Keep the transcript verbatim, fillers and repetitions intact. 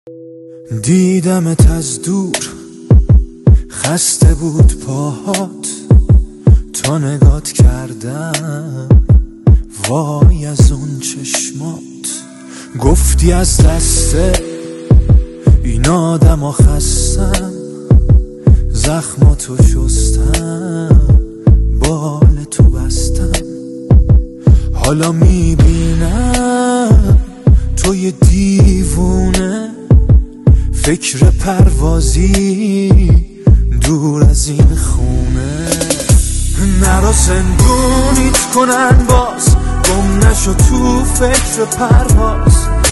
دیدمت از دور، خسته بود پاهات، تا نگات کردم وای از اون چشمات. گفتی از دست این آدم ها خستم، زخماتو شستم، بال تو بستم. حالا میبینم تو یه دیوونه، فکر پروازی دور از این خونه. نرا زندونیت کنن باز، گم نشو تو فکر پرواز.